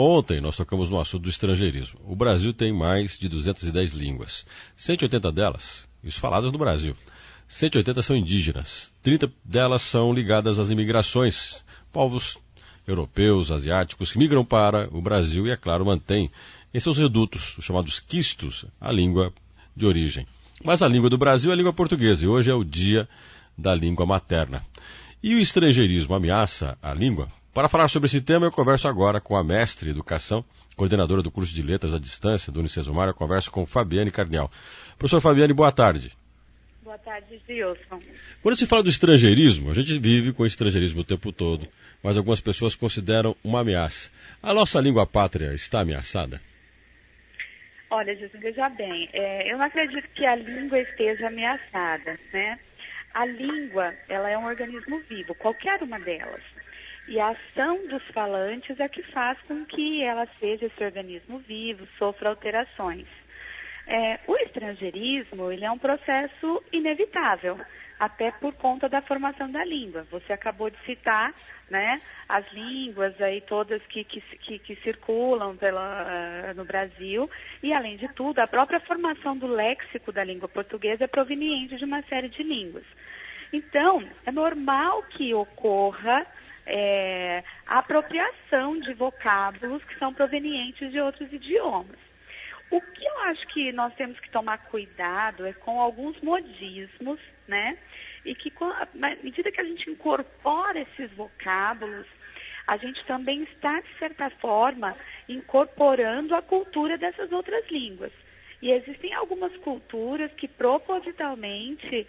Ontem nós tocamos no assunto do estrangeirismo. O Brasil tem mais de 210 línguas. 180 delas, isso faladas no Brasil. 180 são indígenas. 30 delas são ligadas às imigrações. Povos europeus, asiáticos, que migram para o Brasil e, é claro, mantêm em seus redutos, os chamados quistos, a língua de origem. Mas a língua do Brasil é a língua portuguesa e hoje é o dia da língua materna. E o estrangeirismo ameaça a língua? Para falar sobre esse tema, eu converso agora com a mestre em Educação, coordenadora do curso de Letras à Distância do Unicesumar. Eu converso com Fabiane Carniel. Professor Fabiane, boa tarde. Boa tarde, Gilson. Quando se fala do estrangeirismo, a gente vive com o estrangeirismo o tempo todo, mas algumas pessoas consideram uma ameaça. A nossa língua pátria está ameaçada? Olha, Gilson, veja bem, eu não acredito que a língua esteja ameaçada, né? A língua, ela é um organismo vivo, qualquer uma delas. E a ação dos falantes é que faz com que ela seja esse organismo vivo, sofra alterações. O estrangeirismo, ele é um processo inevitável, até por conta da formação da língua. Você acabou de citar, né, as línguas aí todas que circulam no Brasil, e além de tudo, a própria formação do léxico da língua portuguesa é proveniente de uma série de línguas. Então, é normal que ocorra a apropriação de vocábulos que são provenientes de outros idiomas. O que eu acho que nós temos que tomar cuidado é com alguns modismos, né? E que, na medida que a gente incorpora esses vocábulos, a gente também está, de certa forma, incorporando a cultura dessas outras línguas. E existem algumas culturas que propositalmente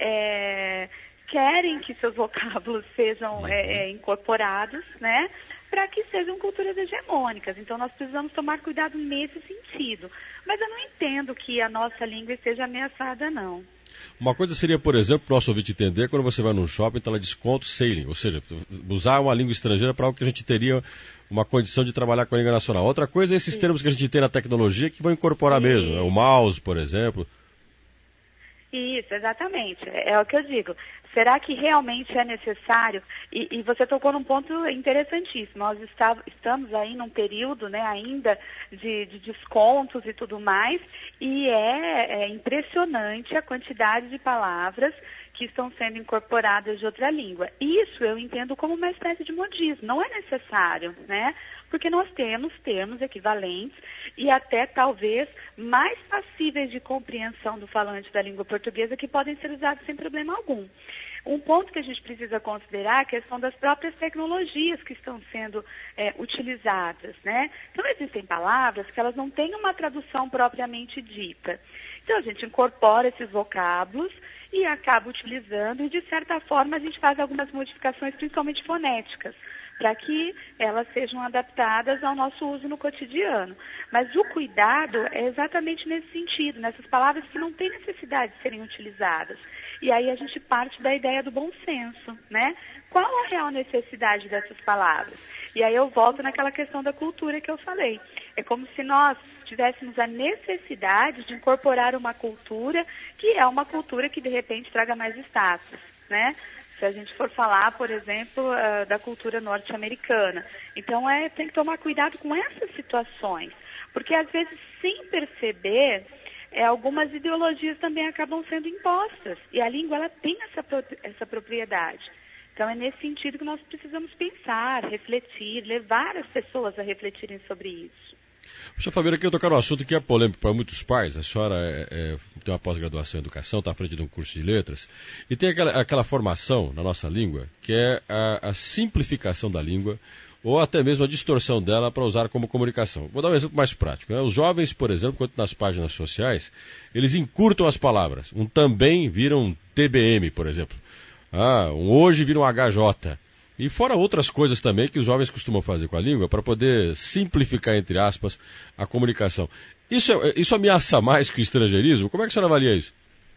querem que seus vocábulos sejam incorporados, né, para que sejam culturas hegemônicas. Então, nós precisamos tomar cuidado nesse sentido. Mas eu não entendo que a nossa língua esteja ameaçada, não. Uma coisa seria, por exemplo, para o nosso ouvinte entender, quando você vai num shopping, está lá desconto sailing, ou seja, usar uma língua estrangeira para algo que a gente teria uma condição de trabalhar com a língua nacional. Outra coisa é esses termos que a gente tem na tecnologia que vão incorporar mesmo, o mouse, por exemplo. Isso, exatamente. É o que eu digo. Será que realmente é necessário? E você tocou num ponto interessantíssimo. Nós estamos aí num período, né, ainda de descontos e tudo mais, e é impressionante a quantidade de palavras que estão sendo incorporadas de outra língua. Isso eu entendo como uma espécie de modismo. Não é necessário, né? Porque nós temos termos equivalentes e até talvez mais passíveis de compreensão do falante da língua portuguesa que podem ser usados sem problema algum. Um ponto que a gente precisa considerar é a questão das próprias tecnologias que estão sendo utilizadas, né? Então, existem palavras que elas não têm uma tradução propriamente dita. Então, a gente incorpora esses vocábulos e acaba utilizando e, de certa forma, a gente faz algumas modificações, principalmente fonéticas, para que elas sejam adaptadas ao nosso uso no cotidiano. Mas o cuidado é exatamente nesse sentido, nessas palavras que não têm necessidade de serem utilizadas. E aí a gente parte da ideia do bom senso, né? Qual a real necessidade dessas palavras? E aí eu volto naquela questão da cultura que eu falei. É como se nós tivéssemos a necessidade de incorporar uma cultura que é uma cultura que de repente traga mais status, né? Se a gente for falar, por exemplo, da cultura norte-americana. Então, tem que tomar cuidado com essas situações. Porque, às vezes, sem perceber, algumas ideologias também acabam sendo impostas. E a língua, ela tem essa propriedade. Então, é nesse sentido que nós precisamos pensar, refletir, levar as pessoas a refletirem sobre isso. Professor Fabiano, eu queria tocar um assunto que é polêmico para muitos pais. A senhora tem uma pós-graduação em educação, está à frente de um curso de letras, e tem aquela formação na nossa língua, que é a simplificação da língua, ou até mesmo a distorção dela para usar como comunicação. Vou dar um exemplo mais prático, né? Os jovens, por exemplo, quando nas páginas sociais, eles encurtam as palavras. Um também vira um TBM, por exemplo. Um hoje vira um HJ. E fora outras coisas também que os jovens costumam fazer com a língua para poder simplificar, entre aspas, a comunicação. Isso ameaça mais que o estrangeirismo? Como é que a senhora avalia isso?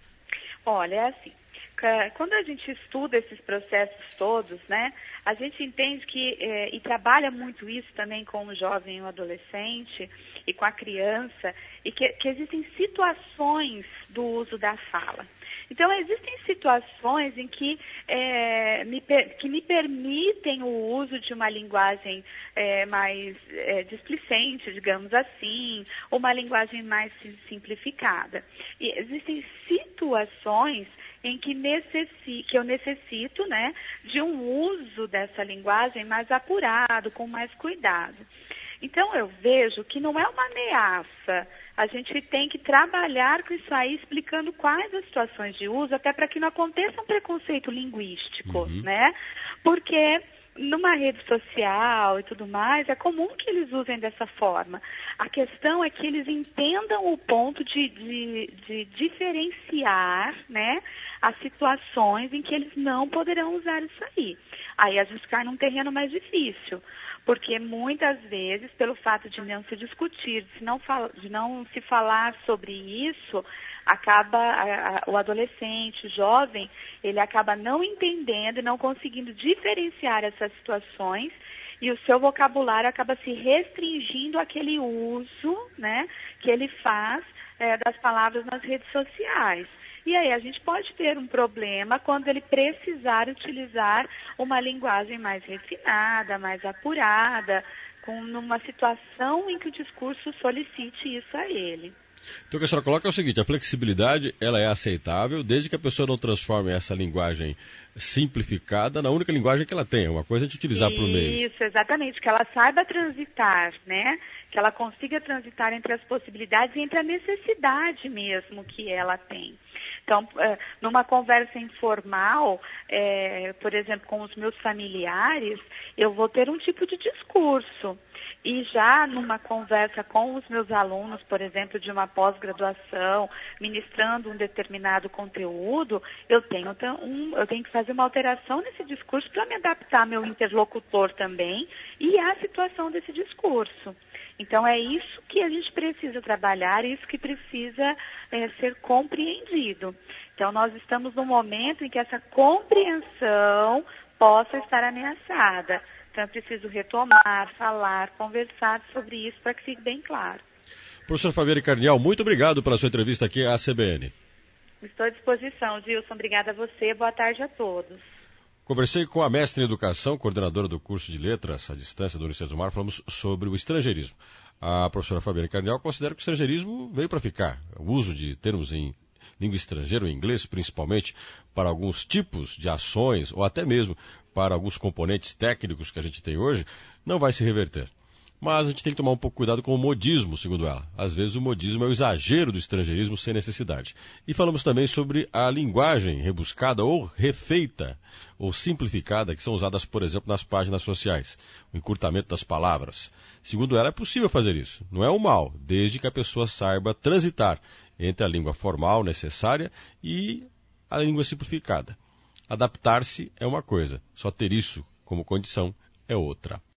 Olha, é assim, quando a gente estuda esses processos todos, né, a gente entende que, e trabalha muito isso também com o jovem e o adolescente e com a criança, e que existem situações do uso da fala. Então, existem situações em que me permitem o uso de uma linguagem mais displicente, digamos assim, uma linguagem mais simplificada. E existem situações em que eu necessito, né, de um uso dessa linguagem mais apurado, com mais cuidado. Então, eu vejo que não é uma ameaça. A gente tem que trabalhar com isso aí, explicando quais as situações de uso, até para que não aconteça um preconceito linguístico, né? Porque numa rede social e tudo mais, é comum que eles usem dessa forma. A questão é que eles entendam o ponto de diferenciar, né, as situações em que eles não poderão usar isso aí. Aí a gente cai num terreno mais difícil. Porque muitas vezes, pelo fato de não se discutir, de não se falar sobre isso, o adolescente, o jovem, ele acaba não entendendo e não conseguindo diferenciar essas situações e o seu vocabulário acaba se restringindo àquele uso, né, que ele faz das palavras nas redes sociais. E aí a gente pode ter um problema quando ele precisar utilizar uma linguagem mais refinada, mais apurada, numa situação em que o discurso solicite isso a ele. Então o que a senhora coloca é o seguinte: a flexibilidade ela é aceitável desde que a pessoa não transforme essa linguagem simplificada na única linguagem que ela tem. Uma coisa é de utilizar para o meio. Isso, exatamente, que ela saiba transitar, né? Que ela consiga transitar entre as possibilidades e entre a necessidade mesmo que ela tem. Então, numa conversa informal, por exemplo, com os meus familiares, eu vou ter um tipo de discurso. E já numa conversa com os meus alunos, por exemplo, de uma pós-graduação, ministrando um determinado conteúdo, eu tenho que fazer uma alteração nesse discurso para me adaptar ao meu interlocutor também e à situação desse discurso. Então, é isso que a gente precisa trabalhar, isso que precisa ser compreendido. Então, nós estamos num momento em que essa compreensão possa estar ameaçada. Então, é preciso retomar, falar, conversar sobre isso para que fique bem claro. Professor Fabiane Carniel, muito obrigado pela sua entrevista aqui à CBN. Estou à disposição, Gilson. Obrigada a você. Boa tarde a todos. Conversei com a mestre em educação, coordenadora do curso de letras à distância da Universidade do Mar, falamos sobre o estrangeirismo. A professora Fabiane Carniel considera que o estrangeirismo veio para ficar. O uso de termos em língua estrangeira, o inglês principalmente, para alguns tipos de ações ou até mesmo para alguns componentes técnicos que a gente tem hoje, não vai se reverter. Mas a gente tem que tomar um pouco cuidado com o modismo, segundo ela. Às vezes o modismo é o exagero do estrangeirismo sem necessidade. E falamos também sobre a linguagem rebuscada ou refeita ou simplificada que são usadas, por exemplo, nas páginas sociais. O encurtamento das palavras. Segundo ela, é possível fazer isso. Não é um mal, desde que a pessoa saiba transitar entre a língua formal necessária e a língua simplificada. Adaptar-se é uma coisa, só ter isso como condição é outra.